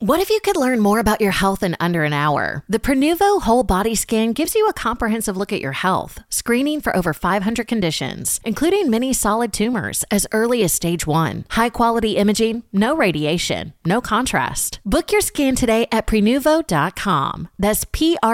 What if you could learn more about your health in under an hour? The Prenuvo Whole Body Scan gives you a comprehensive look at your health, screening for over 500 conditions, including many solid tumors as early as stage 1. High-quality imaging, no radiation, no contrast. Book your scan today at Prenuvo.com. That's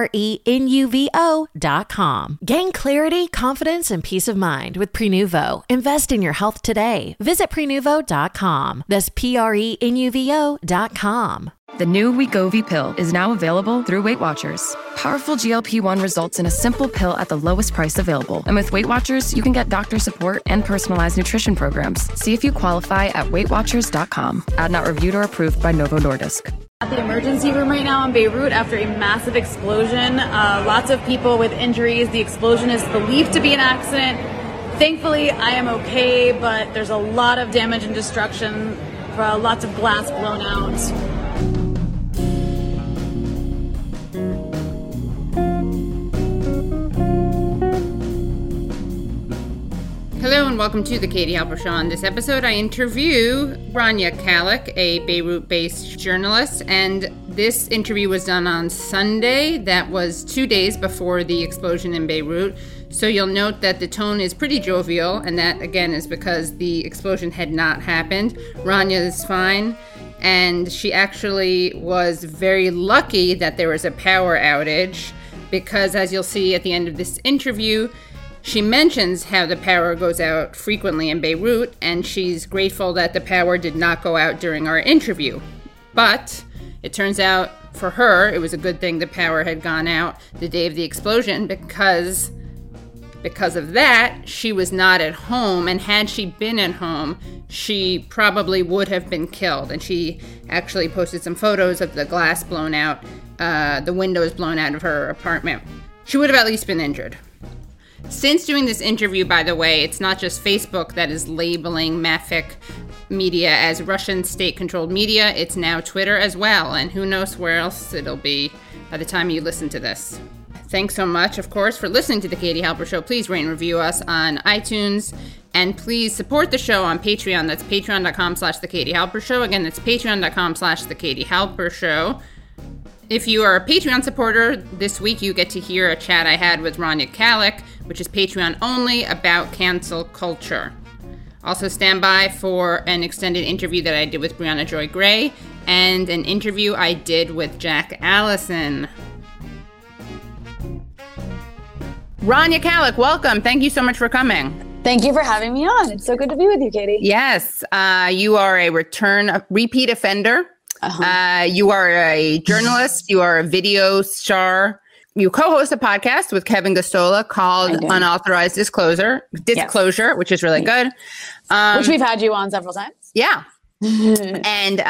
Prenuvo.com. Gain clarity, confidence, and peace of mind with Prenuvo. Invest in your health today. Visit Prenuvo.com. That's Prenuvo.com. The new Wegovy pill is now available through Weight Watchers. Powerful GLP-1 results in a simple pill at the lowest price available. And with Weight Watchers, you can get doctor support and personalized nutrition programs. See if you qualify at WeightWatchers.com. Ad not reviewed or approved by Novo Nordisk. At the emergency room right now in Beirut after a massive explosion. Lots of people with injuries. The explosion is believed to be an accident. Thankfully, I am okay, but there's a lot of damage and destruction. Lots of glass blown out. Hello and welcome to the Katie Halper Show. On this episode, I interview Rania Khalek, a Beirut-based journalist, and this interview was done on Sunday. That was 2 days before the explosion in Beirut. So you'll note that the tone is pretty jovial, and that, again, is because the explosion had not happened. Rania is fine, and she actually was very lucky that there was a power outage because, as you'll see at the end of this interview, she mentions how the power goes out frequently in Beirut, and she's grateful that the power did not go out during our interview. But it turns out for her, it was a good thing the power had gone out the day of the explosion because of that, she was not at home, and had she been at home, she probably would have been killed. And she actually posted some photos of the glass blown out, the windows blown out of her apartment. She would have at least been injured. Since doing this interview, by the way, it's not just Facebook that is labeling Mafik media as Russian state-controlled media. It's now Twitter as well, and who knows where else it'll be by the time you listen to this. Thanks so much, of course, for listening to The Katie Halper Show. Please rate and review us on iTunes, and please support the show on Patreon. That's patreon.com/The Katie Halper Show. Again, that's patreon.com/The Katie Halper Show. If you are a Patreon supporter, this week you get to hear a chat I had with Rania Khalek, which is Patreon only, about cancel culture. Also stand by for an extended interview that I did with Brianna Joy Gray and an interview I did with Jack Allison. Rania Khalek, welcome. Thank you so much for coming. Thank you for having me on. It's so good to be with you, Katie. Yes, you are a repeat offender. You are a journalist. You are a video star. You co-host a podcast with Kevin Gosztola called Unauthorized Disclosure, yes. Which is really good. Which we've had you on several times. Yeah. And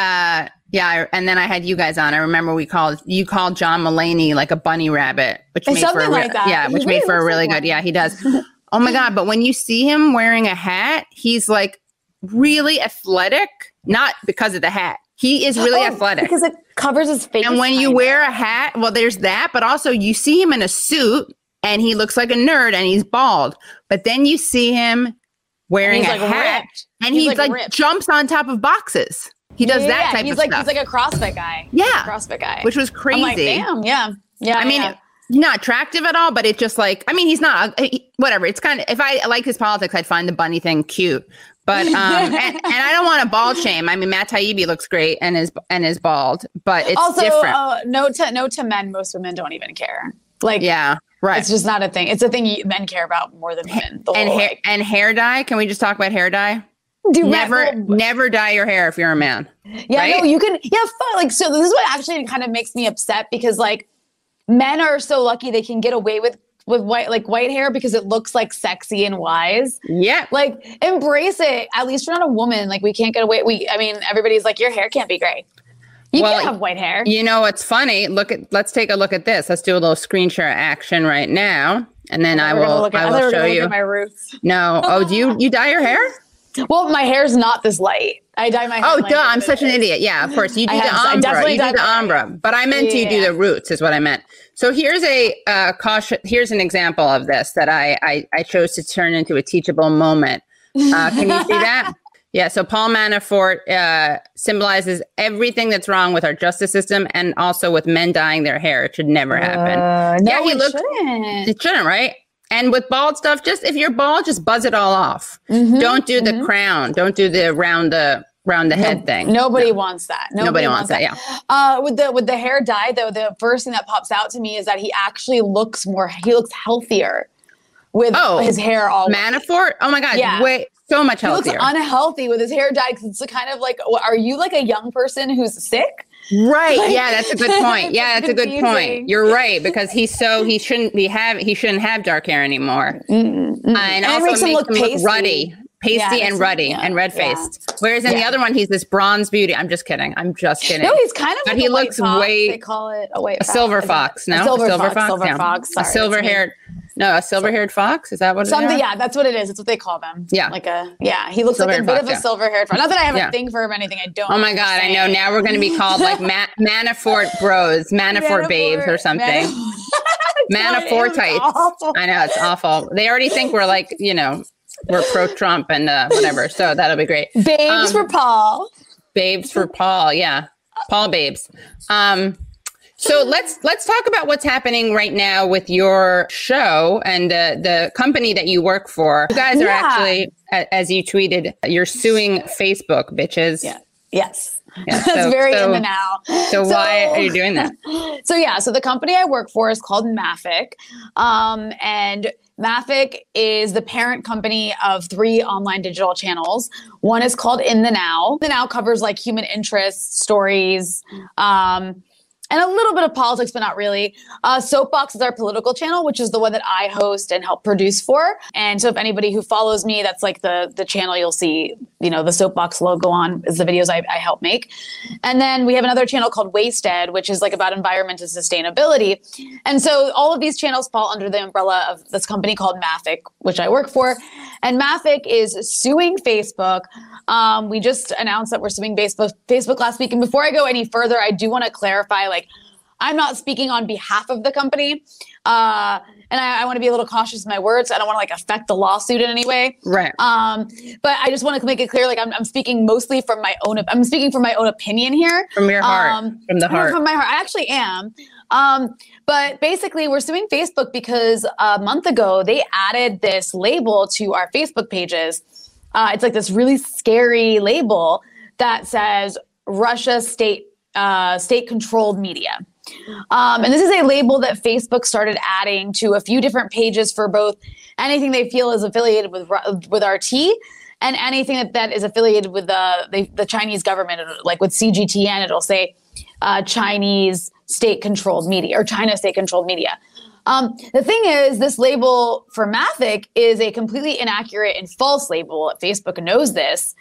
and then I had you guys on. I remember you called John Mulaney like a bunny rabbit, which made for which made for a really good. Yeah, he does. Oh my God! But when you see him wearing a hat, he's like really athletic. Not because of the hat. He is really athletic. Because it covers his face. And when you wear a hat, well, there's that. But also you see him in a suit and he looks like a nerd and he's bald. But then you see him wearing a hat and he jumps on top of boxes. He does that type of stuff. He's like a CrossFit guy. Yeah. CrossFit guy. Which was crazy. I'm like, damn, yeah. Yeah. I mean, he's not attractive at all, but it just he's not, whatever. It's kind of, if I like his politics, I'd find the bunny thing cute. But and I don't want to bald shame. I mean, Matt Taibbi looks great and is bald, but it's also different. No to men. Most women don't even care. Yeah, right. It's just not a thing. It's a thing men care about more than women. And hair dye. Can we just talk about hair dye? Never dye your hair if you're a man. Yeah, right? No, you can. Yeah, fun. So this is what actually kind of makes me upset because men are so lucky they can get away with white hair because it looks sexy and wise. Yeah. Embrace it. At least you're not a woman. We can't get away. Everybody's your hair can't be gray. You can't have white hair. You know, it's funny. Let's take a look at this. Let's do a little screen share action right now. And then I will show you my roots. No. Oh, do you dye your hair? Well, my hair's not this light. I dye my hair. Oh, duh. I'm such an idiot. Yeah, of course. You do the ombre. You do the ombre. But I meant you do the roots is what I meant. So here's here's an example of this that I chose to turn into a teachable moment. Can you see that? Yeah, so Paul Manafort symbolizes everything that's wrong with our justice system and also with men dyeing their hair. It should never happen. No, he shouldn't. It shouldn't, right? And with bald stuff, just if you're bald, just buzz it all off. Don't do the crown. Don't do the round the head thing. Nobody wants that. Nobody wants that. Yeah. With the hair dye, though, the first thing that pops out to me is that he actually looks healthier with his hair all Manafort? Oh my God. Yeah. So much healthier. He looks unhealthy with his hair dyed because it's kind of like, are you like a young person who's sick? Right. Like, yeah, that's a good point. Yeah, that's a good point. You're right, because he shouldn't have dark hair anymore. And also it makes him look ruddy. Pasty and ruddy and red-faced. Whereas in the other one, he's this bronze beauty. I'm just kidding. No, he's kind of but like he looks they call it a silver fox. No, a silver fox. Sorry, a silver-haired fox. Is that what it is? Yeah, that's what it is. It's what they call them. Yeah. He looks like a bit of a silver-haired fox. Not that I have a thing for him or anything. I don't. Oh my God, I know. Now we're going to be called like Manafort bros, Manafort babes or something. Manafortites. I know, it's awful. They already think we're like, we're pro-Trump and whatever. So that'll be great. Babes for Paul. Babes for Paul. Yeah. Paul babes. So let's talk about what's happening right now with your show and the company that you work for. You guys are actually, as you tweeted, you're suing Facebook, bitches. Yeah. Yes. Yeah, that's very in the now. So why are you doing that? So the company I work for is called Mafic. And Mafic is the parent company of 3 online digital channels. One is called In the Now. The Now covers like human interest stories, and a little bit of politics, but not really. Soapbox is our political channel, which is the one that I host and help produce for. And so if anybody who follows me, that's like the channel you'll see, the Soapbox logo on is the videos I help make. And then we have another channel called Wasted, which is like about environment and sustainability. And so all of these channels fall under the umbrella of this company called Mafic, which I work for. And Mafic is suing Facebook. We just announced that we're suing Facebook last week. And before I go any further, I do want to clarify, I'm not speaking on behalf of the company. And I want to be a little cautious with my words. I don't want to affect the lawsuit in any way. Right. But I just want to make it clear, I'm speaking mostly from I'm speaking from my own opinion here. From your heart. From the heart. From my heart. I actually am. But basically we're suing Facebook because a month ago they added this label to our Facebook pages. It's like this really scary label that says Russia state-controlled media. And this is a label that Facebook started adding to a few different pages for both anything they feel is affiliated with RT and anything that is affiliated with the Chinese government. Like with CGTN, it'll say Chinese state-controlled media or China state-controlled media. The thing is, this label for Mafic is a completely inaccurate and false label. Facebook knows this,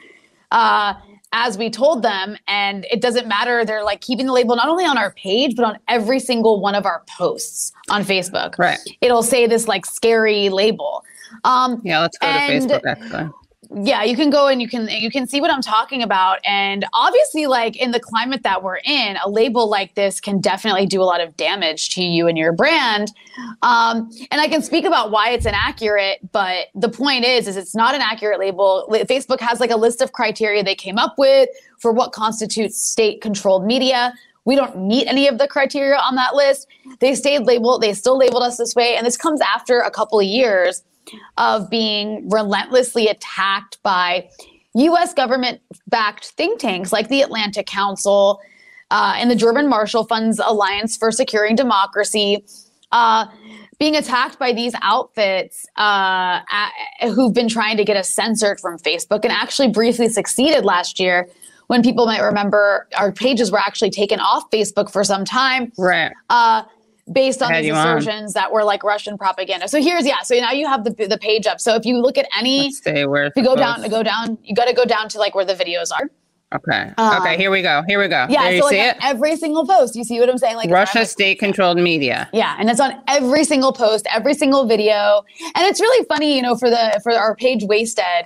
as we told them, and it doesn't matter. They're keeping the label not only on our page, but on every single one of our posts on Facebook. Right. It'll say this scary label. Let's go to Facebook actually. Yeah, you can go and you can see what I'm talking about. And obviously, in the climate that we're in, a label like this can definitely do a lot of damage to you and your brand. And I can speak about why it's inaccurate, but the point is it's not an accurate label. Facebook has a list of criteria they came up with for what constitutes state-controlled media. We don't meet any of the criteria on that list. They still labeled us this way. And this comes after a couple of years of being relentlessly attacked by U.S. government-backed think tanks like the Atlantic Council and the German Marshall Fund's Alliance for Securing Democracy, being attacked by these outfits who've been trying to get us censored from Facebook and actually briefly succeeded last year when people might remember our pages were actually taken off Facebook for some time. Right. Based on these assertions that were Russian propaganda. So so now you have the page up. So if you look at if you go down, you got to go down to where the videos are. Okay. Okay. Here we go. Yeah. There you see it? Every single post. You see what I'm saying? Russia state-controlled media. Yeah, and it's on every single post, every single video, and it's really funny. For our page Wasted,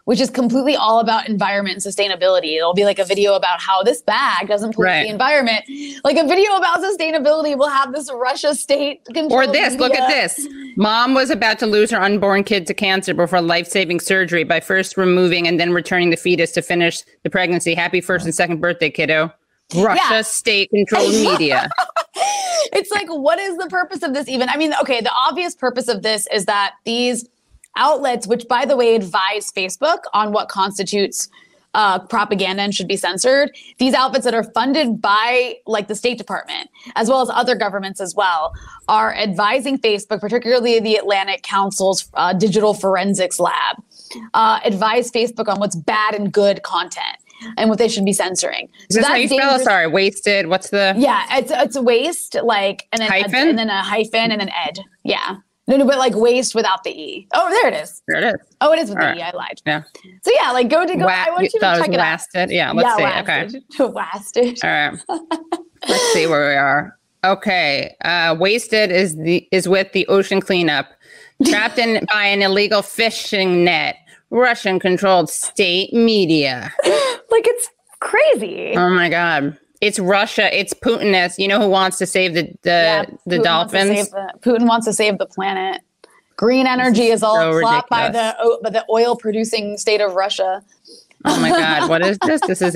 which is completely all about environment and sustainability. It'll be like a video about how this bag doesn't pollute the environment. Like a video about sustainability will have this Russia state control. Or this, look at this. Mom was about to lose her unborn kid to cancer before life-saving surgery by first removing and then returning the fetus to finish the pregnancy. Happy first and second birthday, kiddo. Russia state-controlled media. It's like, what is the purpose of this even? I mean, okay, the obvious purpose of this is that these outlets, which by the way advise Facebook on what constitutes propaganda and should be censored, these outfits that are funded by like the State Department, as well as other governments as well, are advising Facebook, particularly the Atlantic Council's Digital Forensics Lab, advise Facebook on what's bad and good content and what they should be censoring. Is this how you spell it? Sorry, wasted. What's the? Yeah, it's a waste, like, and then hyphen? And then a hyphen and an ed. Yeah. No, but like waste without the E. Oh, there it is. There it is. Oh, it is with the E. I lied. Yeah. So yeah, like go. I want you to check it out. Wasted. Yeah, let's see. Wasted. Okay. Wasted. All right. Let's see where we are. Okay. Wasted is with the ocean cleanup. Trapped by an illegal fishing net. Russian-controlled state media. Like, it's crazy. Oh my God. It's Russia. It's Putin. You know who wants to save the dolphins? Putin wants to save the planet. Green energy is all flopped by the oil-producing state of Russia. Oh my God. What is this? This is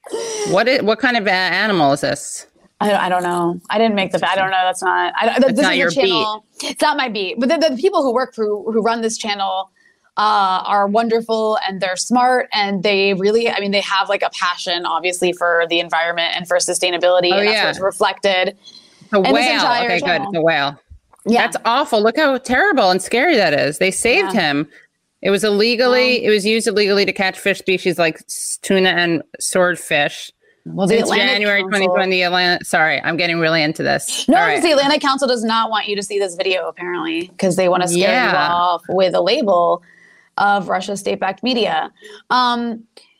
what kind of animal is this? I don't know. I didn't make I don't know. That's not. That's not your channel. Beat. It's not my beat. But the people who run this channel are wonderful, and they're smart, and they really, I mean, they have like a passion, obviously, for the environment and for sustainability. Oh, and that's what's reflected. The whale. Okay, channel. good. The whale. Yeah. That's awful. Look how terrible and scary that is. They saved him. It was used illegally to catch fish species like tuna and swordfish. Well, since January 2020, sorry, I'm getting really into this. No, the Atlantic Council does not want you to see this video, apparently, because they want to scare you off with a label of Russia's state-backed media. But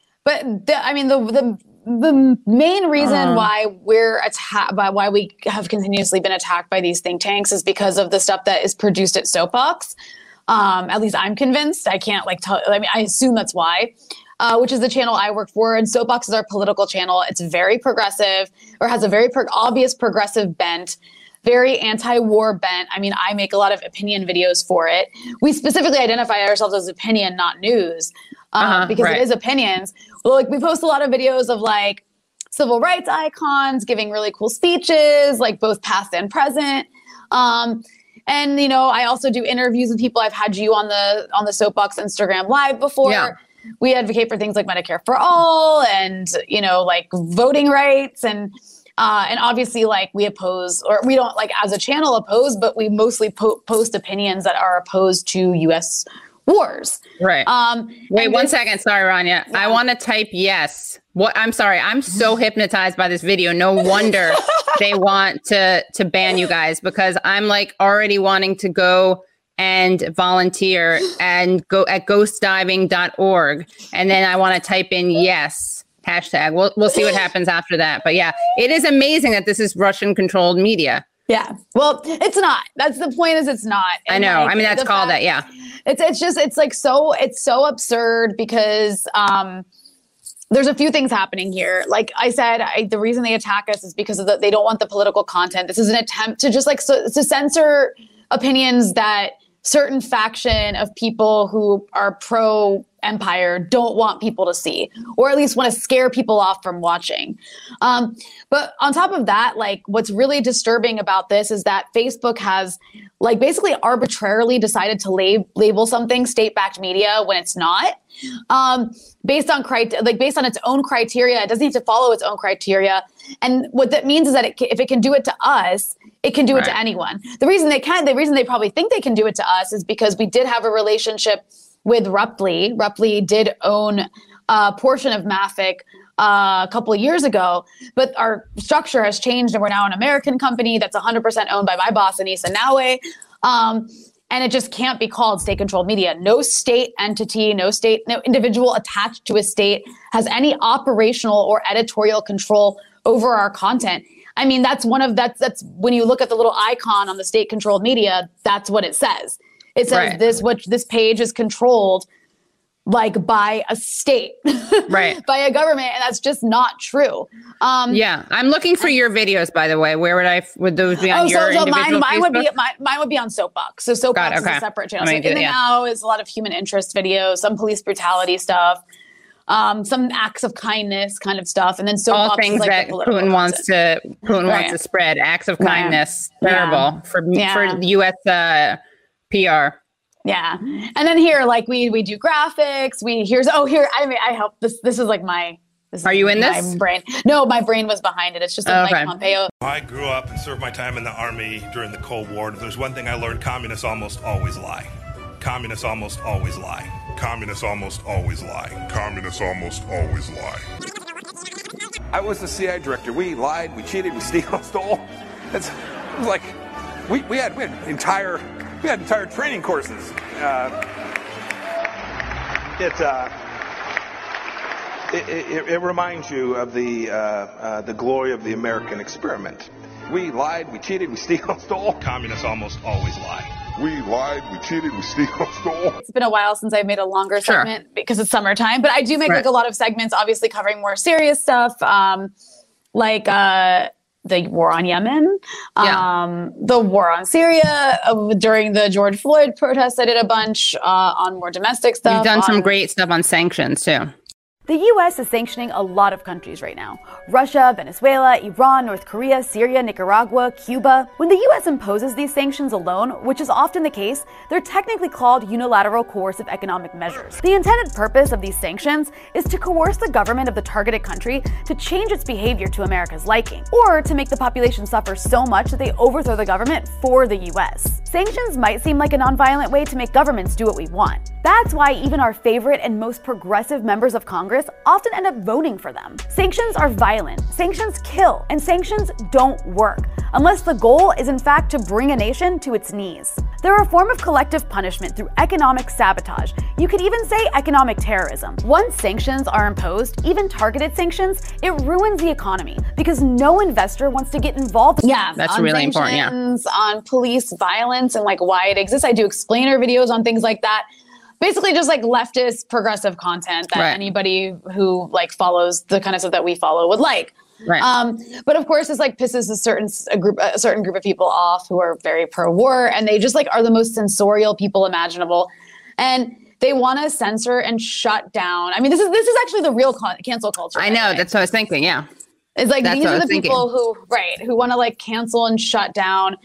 the main reason why we're why we have continuously been attacked by these think tanks is because of the stuff that is produced at Soapbox. At least I'm convinced. I can't I assume that's why. Which is the channel I work for. And Soapbox is our political channel. It's very progressive, or has a very obvious progressive bent, very anti-war bent. I mean, I make a lot of opinion videos for it. We specifically identify ourselves as opinion, not news, because it is opinions. Well, like, we post a lot of videos of like civil rights icons giving really cool speeches, like both past and present. And, you know, I also do interviews with people. I've had you on the Soapbox Instagram Live before. Yeah. We advocate for things like Medicare for all and, you know, like voting rights and obviously, like, we oppose, or we don't, like, as a channel oppose, but we mostly post opinions that are opposed to U.S. wars. Right. Wait 1 second. Sorry, Rania. Yeah. I want to type yes. What? I'm sorry. I'm so hypnotized by this video. No wonder they want to ban you guys, because I'm like already wanting to go and volunteer and go at ghostdiving.org. And then I want to type in yes, hashtag. We'll see what happens after that. But yeah, it is amazing that this is Russian controlled media. Yeah. Well, it's not. That's the point, is it's not. And I know. Like, I mean, that's called that. Yeah. It's so absurd because there's a few things happening here. Like I said, the reason they attack us is because of they don't want the political content. This is an attempt to just to censor opinions that certain faction of people who are pro-empire don't want people to see, or at least want to scare people off from watching. But on top of that, like, what's really disturbing about this is that Facebook has, like, basically arbitrarily decided to label something state-backed media when it's not, based on its own criteria. It doesn't need to follow its own criteria. And what that means is that if it can do it to us, it can do it to anyone. The reason they probably think they can do it to us is because we did have a relationship with Ruptly. Ruptly did own a portion of Mafic a couple of years ago, but our structure has changed and we're now an American company that's 100% owned by my boss, Anissa Nawe. And it just can't be called state-controlled media. No state entity, no individual attached to a state has any operational or editorial control over our content. I mean, that's when you look at the little icon on the state-controlled media, that's what it says. It says this page is controlled like by a state, right, by a government, and that's just not true. Yeah, I'm looking for your videos, by the way. Where would those be on your individual mine Facebook? mine would be on Soapbox. So Soapbox is a separate channel. So In the Now is a lot of human interest videos, some police brutality stuff, some acts of kindness kind of stuff, and then Soapbox all things is like that Putin wants to spread. Acts of kindness, terrible for the U.S. PR. Yeah. And then here, like we do graphics. I help this. This is like my. Are you in this? My brain. No, my brain was behind it. It's just like Mike Pompeo. I grew up and served my time in the Army during the Cold War. If there's one thing I learned, communists almost always lie. Communists almost always lie. Communists almost always lie. Communists almost always lie. I was the CIA director. We lied, we cheated, we stole. It was like we had entire training courses. It reminds you of the glory of the American experiment. We lied, we cheated, we stole. Communists almost always lie. We lied, we cheated, we stole. It's been a while since I've made a longer segment because it's summertime, but I do make like a lot of segments, obviously covering more serious stuff, like the war on Yemen, the war on Syria. During the George Floyd protests, I did a bunch on more domestic stuff. You've done some great stuff on sanctions too. The U.S. is sanctioning a lot of countries right now. Russia, Venezuela, Iran, North Korea, Syria, Nicaragua, Cuba. When the U.S. imposes these sanctions alone, which is often the case, they're technically called unilateral coercive economic measures. The intended purpose of these sanctions is to coerce the government of the targeted country to change its behavior to America's liking, or to make the population suffer so much that they overthrow the government for the U.S. Sanctions might seem like a nonviolent way to make governments do what we want. That's why even our favorite and most progressive members of Congress often end up voting for them. Sanctions are violent, sanctions kill, and sanctions don't work unless the goal is in fact to bring a nation to its knees. They're a form of collective punishment through economic sabotage. You could even say economic terrorism. Once sanctions are imposed, even targeted sanctions, it ruins the economy because no investor wants to get involved. Yeah, that's really important. Yeah, on police violence and like why it exists. I do explainer videos on things like that. Basically just like leftist progressive content that anybody who like follows the kind of stuff that we follow would like. Right. But of course, this like pisses a certain group of people off who are very pro-war, and they just like are the most censorial people imaginable, and they want to censor and shut down. I mean, this is actually the real cancel culture. I know. That's what I was thinking. Yeah. It's like these are the people who want to like cancel and shut down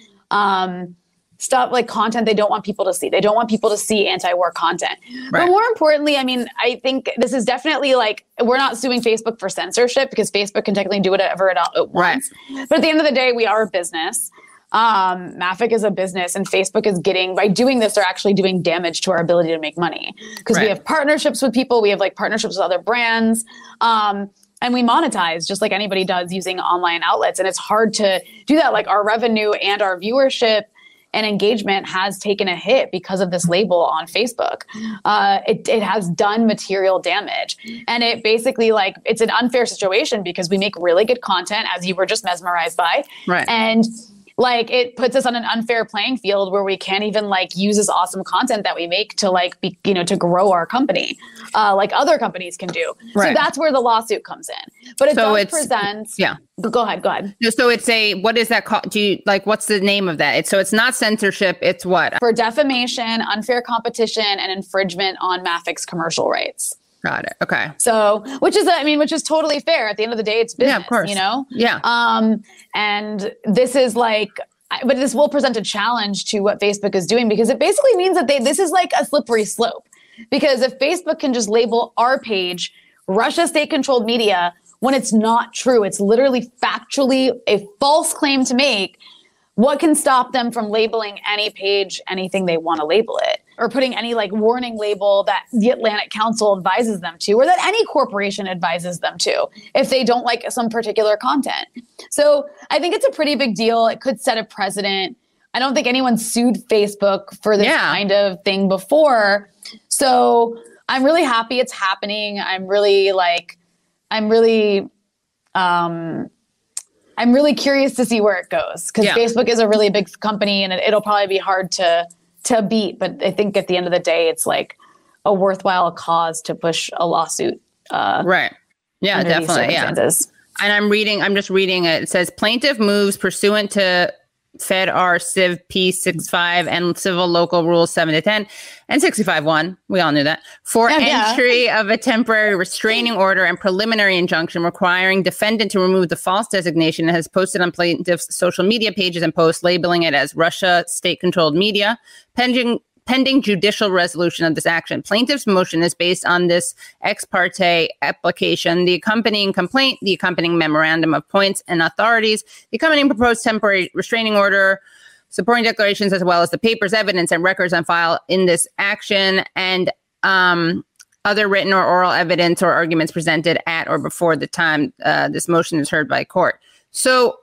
stuff like content they don't want people to see. They don't want people to see anti-war content. But more importantly, I mean, I think this is definitely like, we're not suing Facebook for censorship because Facebook can technically do whatever it wants. But at the end of the day, we are a business. Mafic is a business, and Facebook is by doing this, they're actually doing damage to our ability to make money because we have partnerships with people. We have like partnerships with other brands. And we monetize just like anybody does using online outlets. And it's hard to do that. Like our revenue and our viewership and engagement has taken a hit because of this label on Facebook. It has done material damage. And it basically like, it's an unfair situation because we make really good content, as you were just mesmerized by. And like, it puts us on an unfair playing field where we can't even like use this awesome content that we make to like be, to grow our company, like other companies can do. So that's where the lawsuit comes in. But it does present. Yeah. Go ahead. So it's what is that called? What's the name of that? It's not censorship. It's what? For defamation, unfair competition, and infringement on Mafic's commercial rights. Got it. Okay. So, which is totally fair. At the end of the day, it's business, yeah, of course. Yeah. And this is like, but this will present a challenge to what Facebook is doing because it basically means that this is like a slippery slope. Because if Facebook can just label our page Russia state-controlled media when it's not true, it's literally factually a false claim to make, what can stop them from labeling any page anything they want to label it? Or putting any like warning label that the Atlantic Council advises them to, or that any corporation advises them to, if they don't like some particular content. So I think it's a pretty big deal. It could set a precedent. I don't think anyone sued Facebook for this kind of thing before. So I'm really happy it's happening. I'm really curious to see where it goes because Facebook is a really big company and it'll probably be hard to beat. But I think at the end of the day, it's like a worthwhile cause to push a lawsuit. Right. Yeah, definitely. Yeah. And I'm just reading it. It says plaintiff moves pursuant to Fed R Civ P65 and Civil Local Rules 7 to 10 and 65-1. We all knew that. For entry of a temporary restraining order and preliminary injunction requiring defendant to remove the false designation and has posted on plaintiff's social media pages and posts labeling it as Russia state-controlled media. Pending judicial resolution of this action. Plaintiff's motion is based on this ex parte application, the accompanying complaint, the accompanying memorandum of points and authorities, the accompanying proposed temporary restraining order, supporting declarations, as well as the papers, evidence, and records on file in this action, and other written or oral evidence or arguments presented at or before the time this motion is heard by court. So,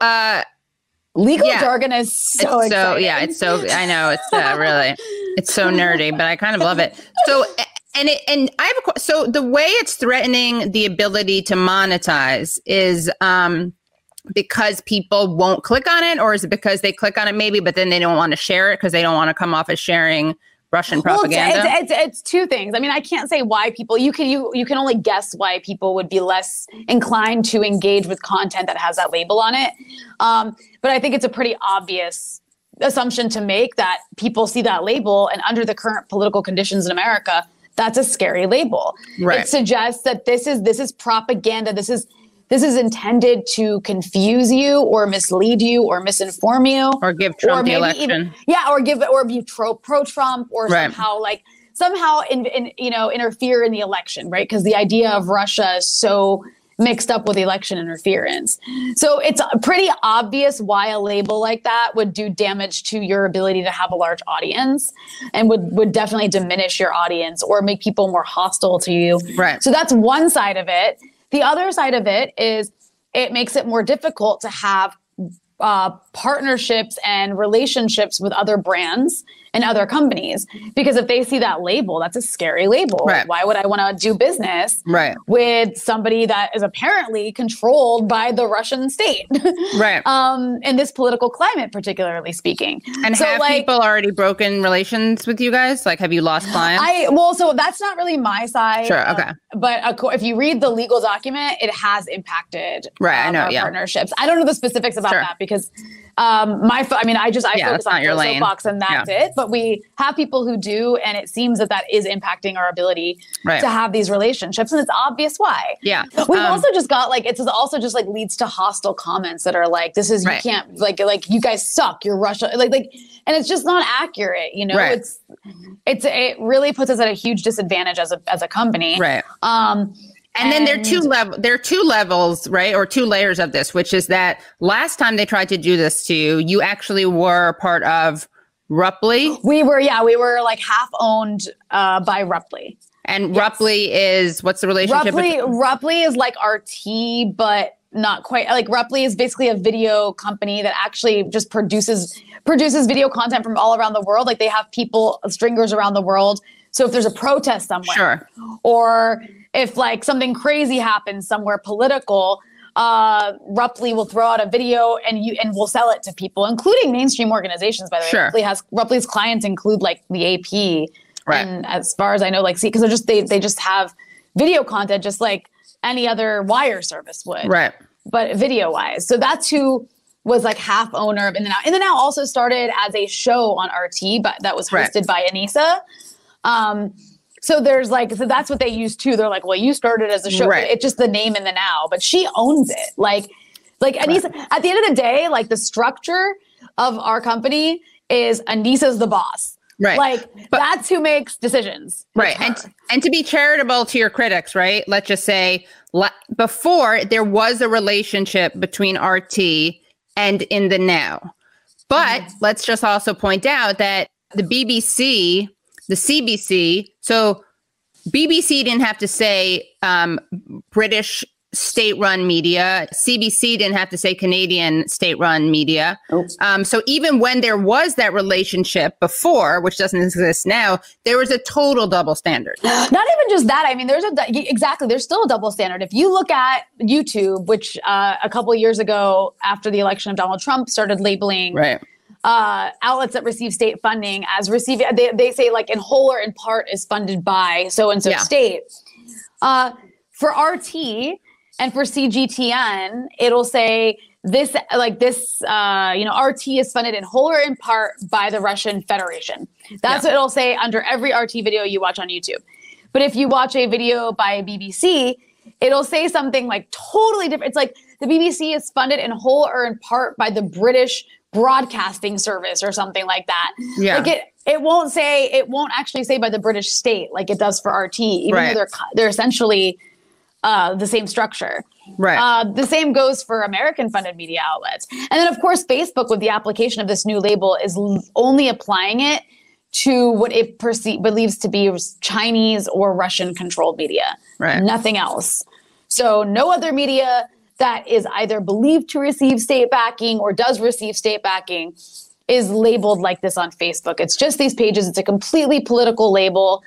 legal jargon is so exciting. I know it's really, it's so nerdy, but I kind of love it. So, and I have so the way it's threatening the ability to monetize is because people won't click on it, or is it because they click on it maybe, but then they don't want to share it because they don't want to come off as sharing Russian propaganda? Well, it's two things. I mean, I can't say why people, you can only guess why people would be less inclined to engage with content that has that label on it. But I think it's a pretty obvious assumption to make that people see that label, and under the current political conditions in America, that's a scary label. Right. It suggests that this is propaganda. This is intended to confuse you or mislead you or misinform you, or give Trump the election. Or be pro-Trump, or somehow interfere in the election, right? Because the idea of Russia is so mixed up with election interference. So it's pretty obvious why a label like that would do damage to your ability to have a large audience, and would definitely diminish your audience or make people more hostile to you. Right. So that's one side of it. The other side of it is it makes it more difficult to have partnerships and relationships with other brands and other companies, because if they see that label, that's a scary label. Right. Why would I want to do business with somebody that is apparently controlled by the Russian state? Right. In this political climate, particularly speaking. And so, have people already broken relations with you guys? Like, have you lost clients? So that's not really my side. Sure. Okay. But if you read the legal document, it has impacted our partnerships. I don't know the specifics about that because I focus on your soapbox and that's it. But we have people who do, and it seems that is impacting our ability to have these relationships, and it's obvious why. Yeah. We've also just got leads to hostile comments that are like, this is, you can't, like you guys suck, you're Russia, and it's just not accurate, you know? Right. It really puts us at a huge disadvantage as a company. Right. And then there are two levels, right? Or two layers of this, which is that last time they tried to do this to you, you actually were part of Ruptly. We were like half owned by Ruptly. And Ruptly is, what's the relationship? Ruptly is like RT, but not quite. Like, Ruptly is basically a video company that actually just produces video content from all around the world. Like, they have stringers around the world. So if there's a protest somewhere, or if like something crazy happens somewhere political, Ruptly will throw out a video and we'll sell it to people, including mainstream organizations, by the way. Sure. Ruptly's clients include like the AP. Right. And as far as I know, because they just have video content just like any other wire service would. Right. But video wise. So that's who was like half owner of In the Now. In the Now also started as a show on RT, but that was hosted by Anissa. So that's what they use too. They're like, well, you started as a show. Right. It's just the name In the Now, but she owns it. Like Anissa, at the end of the day, like, the structure of our company is Anissa's the boss. Right. That's who makes decisions. Right. And to be charitable to your critics, right? Let's just say before there was a relationship between RT and In the Now. But let's just also point out that the BBC, the CBC, so BBC didn't have to say British state-run media. CBC didn't have to say Canadian state-run media. So even when there was that relationship before, which doesn't exist now, there was a total double standard. Not even just that. I mean, there's still a double standard. If you look at YouTube, which a couple of years ago, after the election of Donald Trump, started labeling outlets that receive state funding as receiving, they say like in whole or in part is funded by so-and-so state. For RT and for CGTN, it'll say this, RT is funded in whole or in part by the Russian Federation. That's what it'll say under every RT video you watch on YouTube. But if you watch a video by BBC, it'll say something like totally different. It's like the BBC is funded in whole or in part by the British Broadcasting Service or something like that. Yeah. Like it won't actually say by the British state like it does for RT, even though they're essentially the same structure. Right. The same goes for American funded media outlets. And then of course, Facebook with the application of this new label is only applying it to what it believes to be Chinese or Russian controlled media. Right. Nothing else. So no other media that is either believed to receive state backing or does receive state backing is labeled like this on Facebook. It's just these pages. It's a completely political label.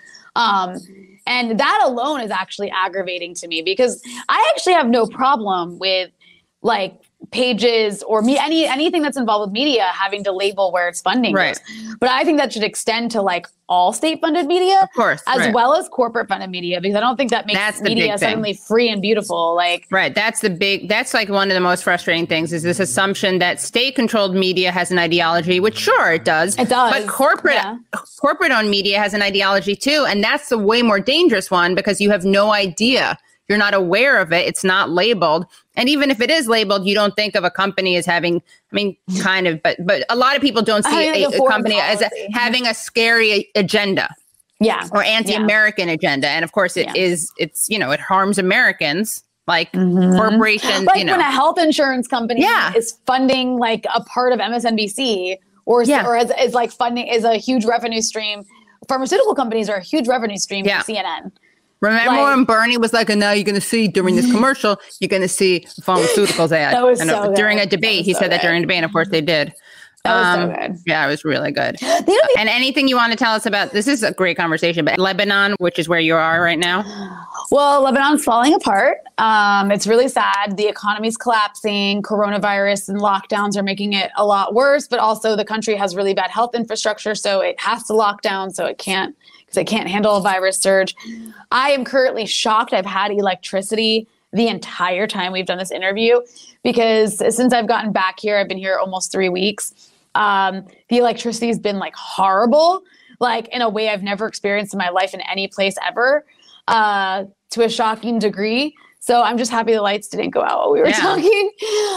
And that alone is actually aggravating to me because I actually have no problem with like pages or anything that's involved with media having to label where its funding goes. But I think that should extend to like all state-funded media, of course, as well as corporate-funded media, because I don't think that makes media suddenly free and beautiful. Like, that's like one of the most frustrating things is this assumption that state-controlled media has an ideology, which sure it does. It does. But corporate-owned media has an ideology too, and that's the way more dangerous one because you have no idea. You're not aware of it. It's not labeled. And even if it is labeled, you don't think of a company as having, kind of, but a lot of people don't see a company as having a scary agenda. Yeah. Or anti-American agenda. And of course it harms Americans, like corporations, like when a health insurance company is funding like a part of MSNBC or is like funding is a huge revenue stream. Pharmaceutical companies are a huge revenue stream for CNN. Remember when Bernie was like, and now you're going to see during this commercial, you're going to see pharmaceuticals ad. That was so good. During a debate. He said that during a debate. And of course they did. That was so good. Yeah, it was really good. And anything you want to tell us about, this is a great conversation, but Lebanon, which is where you are right now. Well, Lebanon's falling apart. It's really sad. The economy's collapsing. Coronavirus and lockdowns are making it a lot worse, but also the country has really bad health infrastructure. So it has to lock down. So it can't handle a virus surge. I am currently shocked. I've had electricity the entire time we've done this interview because since I've gotten back here, I've been here almost 3 weeks. The electricity has been like horrible, like in a way I've never experienced in my life in any place ever, to a shocking degree. So I'm just happy the lights didn't go out while we were talking.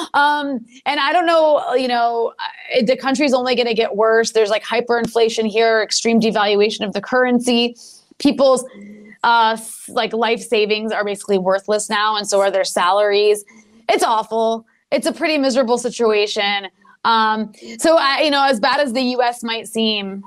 And I don't know, the country's only going to get worse. There's like hyperinflation here, extreme devaluation of the currency. People's like life savings are basically worthless now. And so are their salaries. It's awful. It's a pretty miserable situation. So as bad as the US might seem,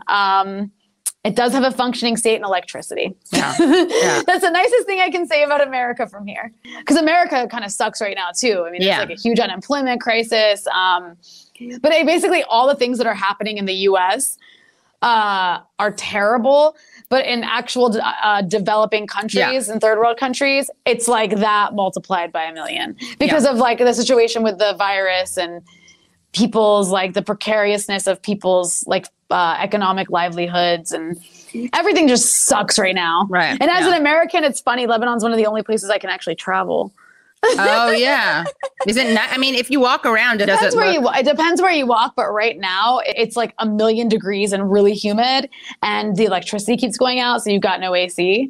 it does have a functioning state and electricity. Yeah. That's the nicest thing I can say about America from here. Because America kind of sucks right now, too. I mean, it's like a huge unemployment crisis. But basically all the things that are happening in the U.S. Are terrible. But in actual developing countries and third world countries, it's like that multiplied by a million. Because of like the situation with the virus and people's like the precariousness of people's like economic livelihoods and everything just sucks right now. Right. And as an American, it's funny. Lebanon's one of the only places I can actually travel. Oh yeah. Is it not? I mean, if you walk around, it depends where you walk, but right now it's like 1,000,000 degrees and really humid and the electricity keeps going out. So you've got no AC.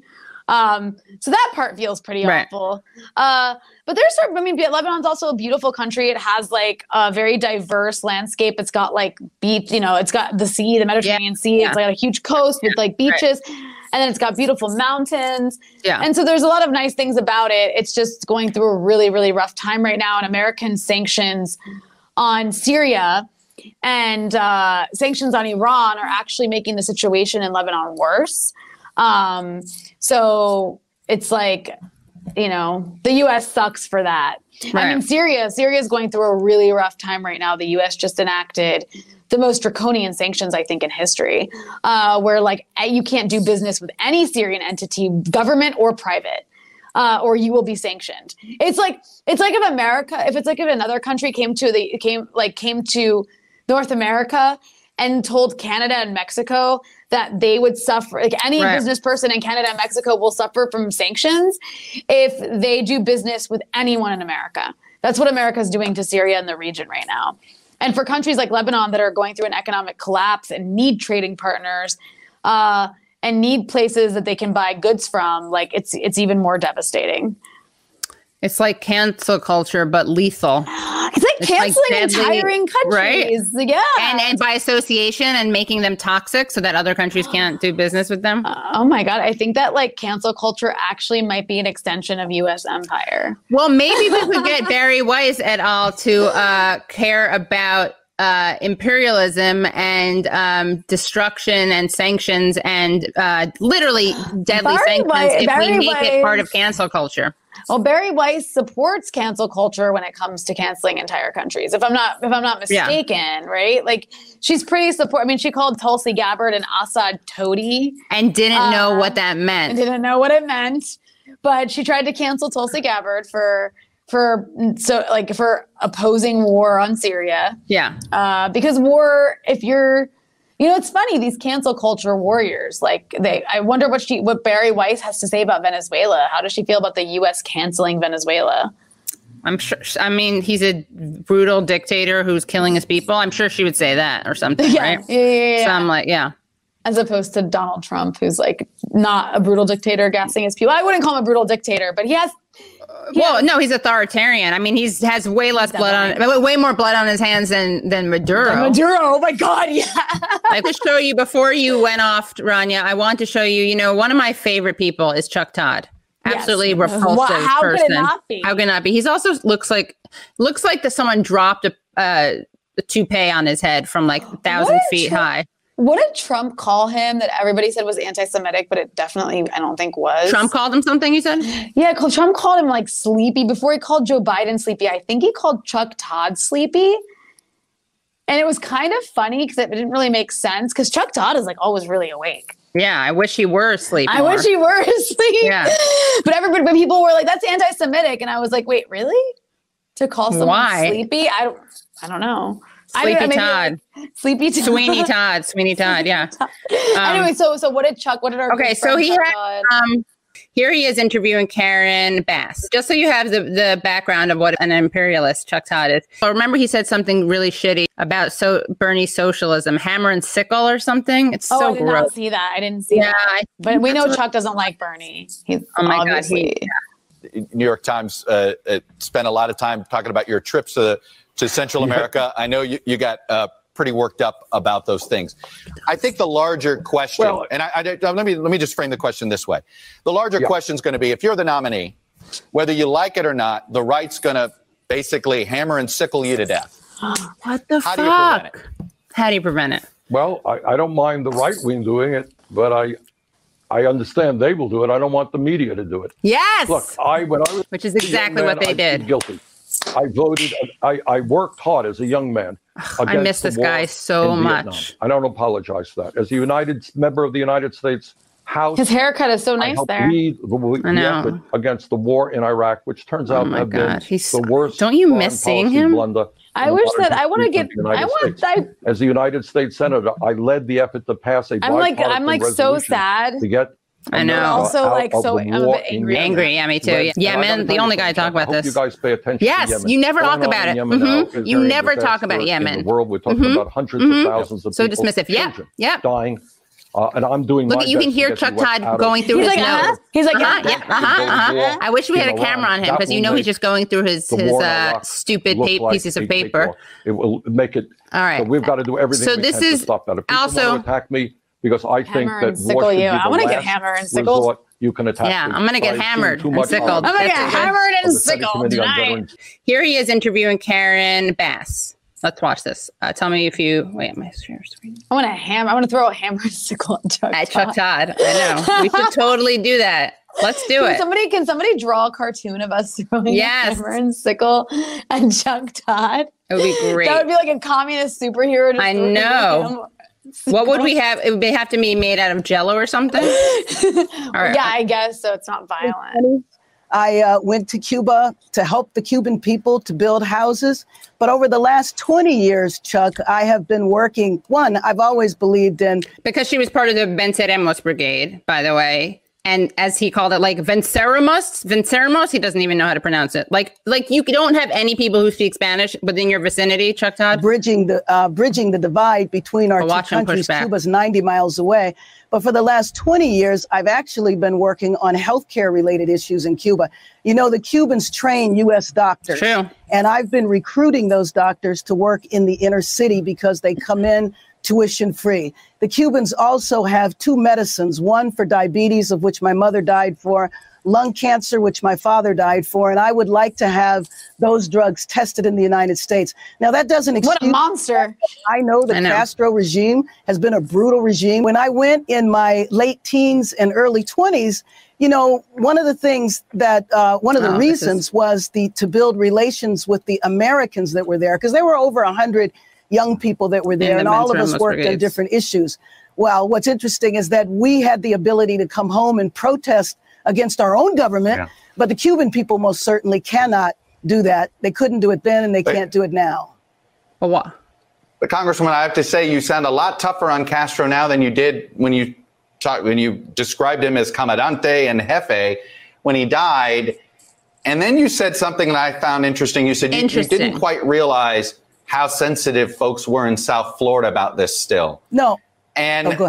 So that part feels pretty awful. But Lebanon's also a beautiful country. It has like a very diverse landscape. It's got like beach, it's got the sea, the Mediterranean Sea. It's like a huge coast with like beaches. And then it's got beautiful mountains. Yeah. And so there's a lot of nice things about it. It's just going through a really, really rough time right now. And American sanctions on Syria and sanctions on Iran are actually making the situation in Lebanon worse. So it's like, the U.S. sucks for that. Right. I mean, Syria is going through a really rough time right now. The U.S. just enacted the most draconian sanctions, I think, in history, where like you can't do business with any Syrian entity, government or private, or you will be sanctioned. It's like if America, if it's like if another country came to North America and told Canada and Mexico that they would suffer, like any business person in Canada and Mexico will suffer from sanctions if they do business with anyone in America. That's what America is doing to Syria and the region right now. And for countries like Lebanon that are going through an economic collapse and need trading partners and need places that they can buy goods from, like it's even more devastating. It's like cancel culture, but lethal. It's like canceling entire countries. Right? Yeah. And by association and making them toxic so that other countries can't do business with them. Oh my God. I think that like cancel culture actually might be an extension of U.S. empire. Well, maybe we could get Bari Weiss et al. To care about imperialism and destruction and sanctions and literally deadly sanctions if we make it part of cancel culture. Well, Bari Weiss supports cancel culture when it comes to canceling entire countries. If I'm not mistaken, right? Like she's pretty support. I mean, she called Tulsi Gabbard an Assad toady and didn't know what that meant. Didn't know what it meant, but she tried to cancel Tulsi Gabbard for opposing war on Syria. Yeah. Because war, if you're, it's funny, these cancel culture warriors, I wonder what Bari Weiss has to say about Venezuela. How does she feel about the U.S. canceling Venezuela? I'm sure, he's a brutal dictator who's killing his people. I'm sure she would say that or something, right? Yeah. So I'm like, yeah. As opposed to Donald Trump, who's like not a brutal dictator gassing his people. I wouldn't call him a brutal dictator, but he has... Well, no, he's authoritarian. I mean, has way less way more blood on his hands than Maduro. Oh my God, yeah. I could show you before you went off, Rania. I want to show you. One of my favorite people is Chuck Todd. Absolutely repulsive person. How could it not be? How could it not be? He's also looks like that someone dropped a toupee on his head from like 1,000 feet high. What did Trump call him that everybody said was anti-Semitic, but it definitely, I don't think was? Trump called him something, you said? Yeah, Trump called him like sleepy. Before he called Joe Biden sleepy, I think he called Chuck Todd sleepy. And it was kind of funny because it didn't really make sense because Chuck Todd is like always really awake. Yeah, I wish he were asleep. I wish he were asleep. Yeah. But people were like, that's anti-Semitic. And I was like, wait, really? To call someone sleepy? I don't know. Sleepy Todd. Sleepy Todd. Sweeney Todd, yeah. Anyway, so what did our okay, so he had here he is interviewing Karen Bass. Just so you have the background of what an imperialist Chuck Todd is. So remember he said something really shitty about Bernie socialism, hammer and sickle or something. It's so gross. I did not see that. I didn't see that. But we know Chuck doesn't like Bernie. He's obviously. New York Times spent a lot of time talking about your trips to Central America. I know you got pretty worked up about those things. I think the larger question, let me just frame the question this way. The larger question is going to be, if you're the nominee, whether you like it or not, the right's going to basically hammer and sickle you to death. What the fuck? How do you prevent it? Well, I don't mind the right wing doing it, but I understand they will do it. I don't want the media to do it. Yes. Look, which is exactly what they did. Guilty. I voted. I worked hard as a young man. I miss this guy so much. I don't apologize for that. As a member of the United States House, his haircut is so nice there. The effort against the war in Iraq, which turns out to have been the worst. Don't you miss seeing him? I wish that I want to get. As the United States Senator, I led the effort to pass a bipartisan I'm like so sad to get. I know. Also, I'm a bit angry. Angry, yeah, me too. Yemen, the only guy to talk about this. You guys pay attention. Yes, you never talk about it. You never talk about Yemen. In the world, we're talking about hundreds of thousands of people. So dismissive. Yeah. Dying. And I'm doing. Look, you can hear Chuck Todd going through his nose. He's like, I wish we had a camera on him because he's just going through his stupid pieces of paper. It will make it. All right. So we've got to do everything we can to stop that. If people want to attack me because I think that war should be I want to get hammered and sickled. You can attack. Yeah, I'm going to get hammered and sickled. I'm going to get hammered and sickled tonight. Here he is interviewing Karen Bass. Let's watch this. Tell me if you wait. My screen. I want to throw a hammer and sickle at Chuck Todd. I know. We should totally do that. Let's do it. Can somebody draw a cartoon of us throwing a hammer and sickle at Chuck Todd? It would be great. That would be like a communist superhero. I know. What would we have? It would have to be made out of Jello or something. Right. Yeah, I guess so. It's not violent. I went to Cuba to help the Cuban people to build houses. But over the last 20 years, Chuck, I have been working. One, I've always believed in. Because she was part of the Venceremos Brigade, by the way. And as he called it, like Venceremos, he doesn't even know how to pronounce it. Like you don't have any people who speak Spanish within your vicinity, Chuck Todd? Bridging the divide between our two countries. Cuba's 90 miles away. But for the last 20 years, I've actually been working on healthcare related issues in Cuba. You know, the Cubans train U.S. doctors. True. And I've been recruiting those doctors to work in the inner city because they come in tuition free. The Cubans also have 2 medicines, one for diabetes, of which my mother died for, lung cancer, which my father died for, and I would like to have those drugs tested in the United States. Now, that doesn't excuse— What a monster. I know the Castro regime has been a brutal regime. When I went in my late teens and early 20s, you know, one of the things that, one of the reasons was to build relations with the Americans that were there, because there were over 100 young people that were there, and all of us worked on different issues. Well, what's interesting is that we had the ability to come home and protest against our own government, but the Cuban people most certainly cannot do that. They couldn't do it then, and they can't do it now. Well, what? But Congresswoman, I have to say, you sound a lot tougher on Castro now than you did when you described him as comandante and jefe when he died. And then you said something that I found interesting. You said you didn't quite realize how sensitive folks were in South Florida about this still. No. And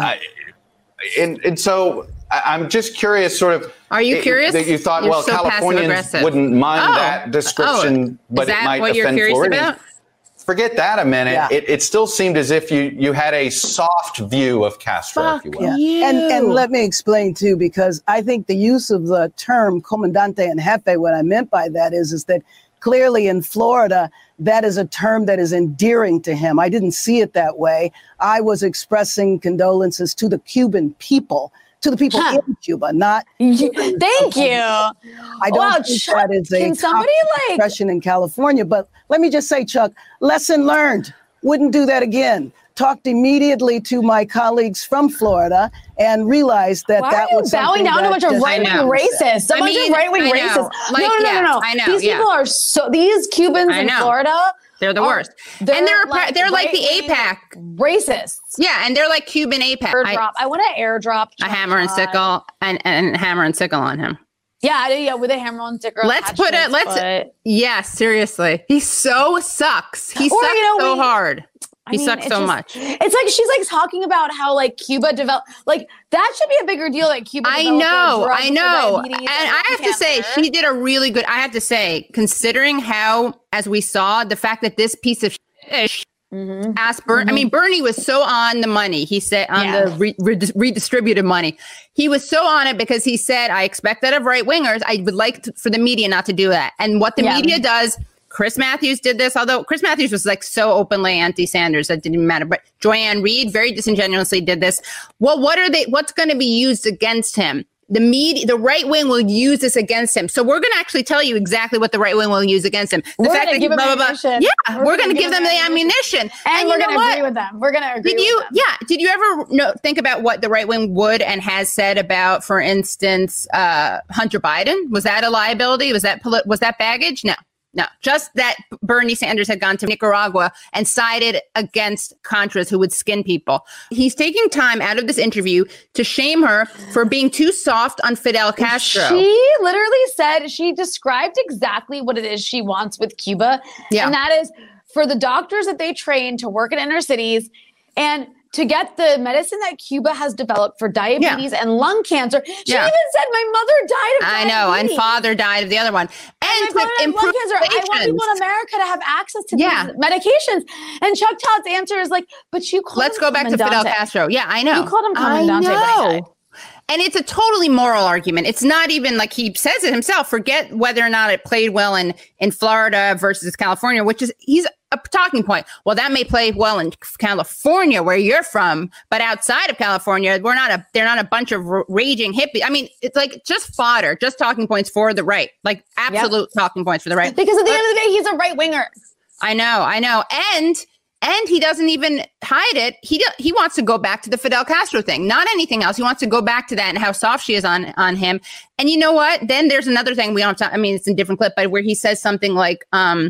and so I'm just curious, sort of. Are you curious? That you thought, You're well, so Californians wouldn't mind that description, but it might offend Floridians. Forget that a minute. Yeah. It still seemed as if you had a soft view of Castro, if you will. And let me explain, too, because I think the use of the term comandante and jefe, what I meant by that is that clearly in Florida, that is a term that is endearing to him. I didn't see it that way. I was expressing condolences to the Cuban people, to the people in Cuba, not. Thank you. I don't think that is a common expression in California. But let me just say, Chuck, lesson learned. Wouldn't do that again. Talked immediately to my colleagues from Florida and realized that Why that are you was bowing down to a bunch of right-wing racists? A bunch of right-wing racists. Like, no. I know. These people are these Cubans in Florida. They're the worst. They're like the AIPAC racists. Yeah, and they're like Cuban AIPAC. Airdrop. I want to airdrop a hammer and sickle and hammer and sickle on him. Yeah, with a hammer and sickle. Seriously. He so sucks. He sucks so hard. He sucks so much. It's like she's like talking about how like Cuba developed, like that should be a bigger deal. Like Cuba. I know. And I have to say, she did a really good. I have to say, considering how, as we saw, the fact that this piece of shit asked Bernie. I mean, Bernie was so on the money. He said on the redistributed money. He was so on it because he said, "I expect that of right wingers. I would like for the media not to do that." And what the media does. Chris Matthews did this, although Chris Matthews was like so openly anti-Sanders that didn't even matter. But Joanne Reed very disingenuously did this. Well, what's going to be used against him? The media, the right wing will use this against him. So we're going to actually tell you exactly what the right wing will use against him. The fact that give them ammunition. Yeah, we're going to give them the ammunition. And we're going to agree with them. We're going to agree with them. Yeah. Did you ever think about what the right wing would and has said about, for instance, Hunter Biden? Was that a liability? Was that baggage? No, just that Bernie Sanders had gone to Nicaragua and sided against Contras who would skin people. He's taking time out of this interview to shame her for being too soft on Fidel Castro. She literally said, she described exactly what it is she wants with Cuba. Yeah. And that is for the doctors that they train to work in inner cities and to get the medicine that Cuba has developed for diabetes and lung cancer. She even said, my mother died of diabetes. I know, and father died of the other one. And to improve lung cancer. I want people in America to have access to these medications. And Chuck Todd's answer is like, but you called him Let's go back to Fidel Castro. Yeah, I know. You called him Comandante. I know. And it's a totally moral argument. It's not even like he says it himself. Forget whether or not it played well in Florida versus California, he's a talking point. Well, that may play well in California where you're from, but outside of California, they're not a bunch of raging hippies. I mean, it's like just fodder, just talking points for the right, like absolute talking points for the right. Because at the end of the day, he's a right winger. I know. And And he doesn't even hide it. He wants to go back to the Fidel Castro thing, not anything else. He wants to go back to that and how soft she is on him. And you know what? Then there's another thing we don't talk, I mean, it's a different clip, but where he says something like,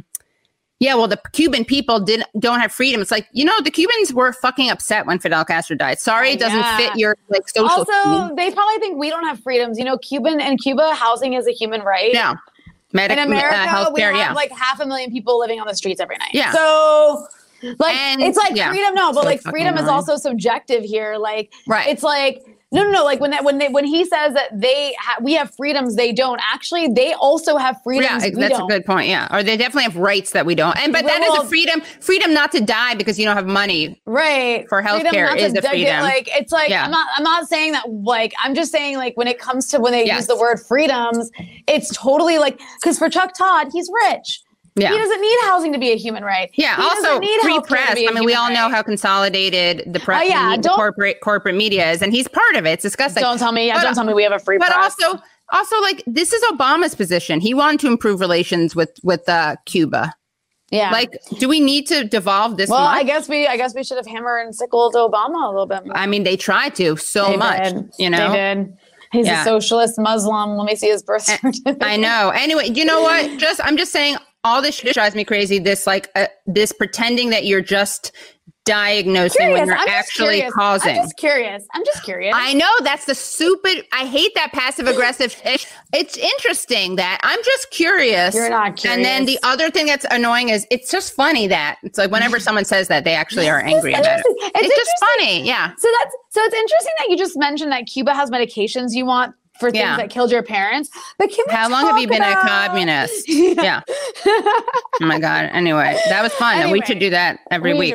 yeah, well, the Cuban people don't have freedom. It's like, you know, the Cubans were fucking upset when Fidel Castro died. Sorry, it doesn't fit your like social. Also, scheme. They probably think we don't have freedoms. You know, Cuba, housing is a human right. Yeah. In America, healthcare, we have like 500,000 people living on the streets every night. Yeah. So like, it's like freedom. No, but So like freedom is also subjective here. Like, it's like, no. Like when he says that we have freedoms, they don't. Actually, they also have freedoms. Yeah, that's a good point. Yeah, or they definitely have rights that we don't. But that is a freedom not to die because you don't have money. Right. For healthcare is a freedom. Like it's like I'm not saying that. Like I'm just saying like when it comes to when they use the word freedoms, it's totally like because for Chuck Todd, he's rich. Yeah. He doesn't need housing to be a human right. Yeah. He also, free press. I mean, we all know how consolidated the press, the corporate media is, and he's part of it. It's disgusting. Don't tell me. Don't tell me we have a free press. But also, like this is Obama's position. He wanted to improve relations with Cuba. Yeah. Like, do we need to devolve this? Well, much? I guess we should have hammered and sickled Obama a little bit more. I mean, they tried to so much. You know, they did. He's a socialist Muslim. Let me see his birth certificate. I know. Anyway, you know what? I'm just saying. All this shit drives me crazy. This this pretending that you're just diagnosing when you're actually causing. I'm just curious. I know that's the stupid. I hate that passive aggressive shit. It's interesting that I'm just curious. You're not curious. And then the other thing that's annoying is it's just funny that it's like whenever someone says that they actually are angry about it. It's just funny. Yeah. So it's interesting that you just mentioned that Cuba has medications you want for things that killed your parents. But how long have you been a communist? Yeah. Oh my God. Anyway, that was fun. Anyway, we should do that every week.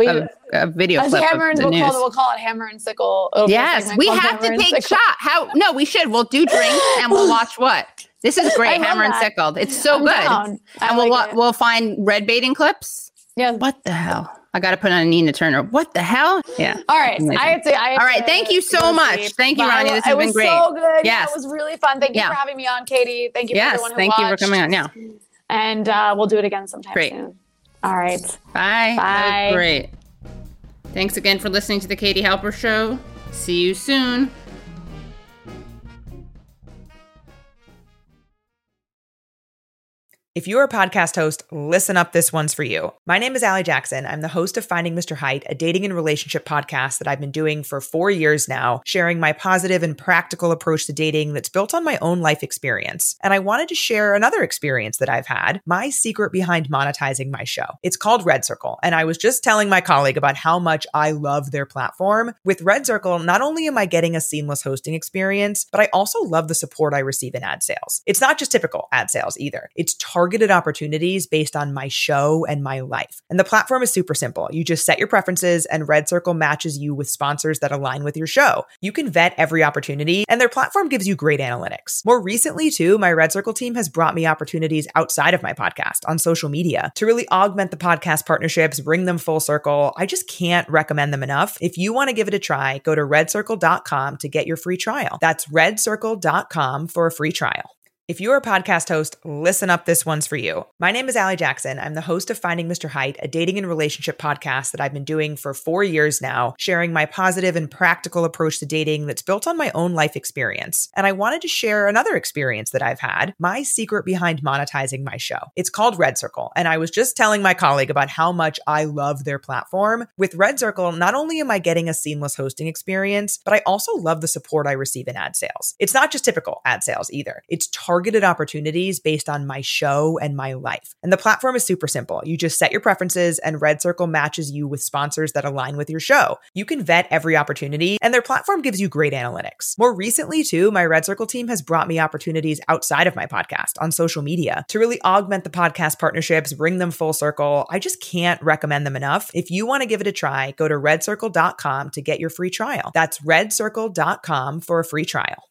A video clip of the news. We'll call it Hammer and Sickle. Yes, we have to take shot. No, we should. We'll do drinks and we'll watch what? This is great. Hammer and Sickle. It's so good. And we'll find red baiting clips. Yeah. What the hell? I got to put on Nina Turner. What the hell? Yeah. All right. All right. Thank you so much. Thank you, Rania. This has been great. It was so good. Yes. Yeah, it was really fun. Thank you for having me on, Katie. Thank you for everyone who watched. Thank you for coming on. Yeah. And we'll do it again sometime soon. All right. Bye. That was great. Thanks again for listening to The Katie Halper Show. See you soon. If you're a podcast host, listen up, this one's for you. My name is Allie Jackson. I'm the host of Finding Mr. Height, a dating and relationship podcast that I've been doing for 4 years now, sharing my positive and practical approach to dating that's built on my own life experience. And I wanted to share another experience that I've had, my secret behind monetizing my show. It's called Red Circle, and I was just telling my colleague about how much I love their platform. With Red Circle, not only am I getting a seamless hosting experience, but I also love the support I receive in ad sales. It's not just typical ad sales either. It's targeted opportunities based on my show and my life. And the platform is super simple. You just set your preferences and Red Circle matches you with sponsors that align with your show. You can vet every opportunity and their platform gives you great analytics. More recently too, my Red Circle team has brought me opportunities outside of my podcast on social media to really augment the podcast partnerships, bring them full circle. I just can't recommend them enough. If you want to give it a try, go to redcircle.com to get your free trial. That's redcircle.com for a free trial. If you're a podcast host, listen up, this one's for you. My name is Allie Jackson. I'm the host of Finding Mr. Height, a dating and relationship podcast that I've been doing for 4 years now, sharing my positive and practical approach to dating that's built on my own life experience. And I wanted to share another experience that I've had, my secret behind monetizing my show. It's called Red Circle, and I was just telling my colleague about how much I love their platform. With Red Circle, not only am I getting a seamless hosting experience, but I also love the support I receive in ad sales. It's not just typical ad sales either. It's targeted opportunities based on my show and my life. And the platform is super simple. You just set your preferences and Red Circle matches you with sponsors that align with your show. You can vet every opportunity and their platform gives you great analytics. More recently too, my Red Circle team has brought me opportunities outside of my podcast on social media to really augment the podcast partnerships, bring them full circle. I just can't recommend them enough. If you want to give it a try, go to redcircle.com to get your free trial. That's redcircle.com for a free trial.